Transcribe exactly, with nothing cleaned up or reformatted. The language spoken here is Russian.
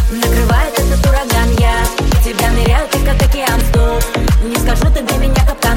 Накрывает этот ураган, я тебя ныряю, ты как океан, стоп. Не скажу, ты для меня капкан.